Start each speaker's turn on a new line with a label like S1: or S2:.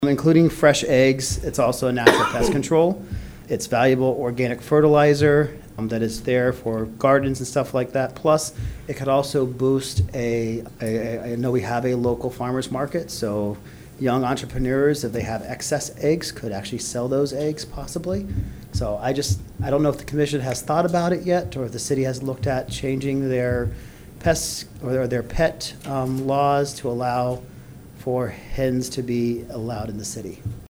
S1: including fresh eggs. It's also a natural pest control. It's valuable organic fertilizer that is there for gardens and stuff like that. Plus, it could also boost I know we have a local farmers market, so young entrepreneurs, if they have excess eggs, could actually sell those eggs possibly. So I don't know if the commission has thought about it yet, or if the city has looked at changing their pests or their pet laws to allow for hens to be allowed in the city.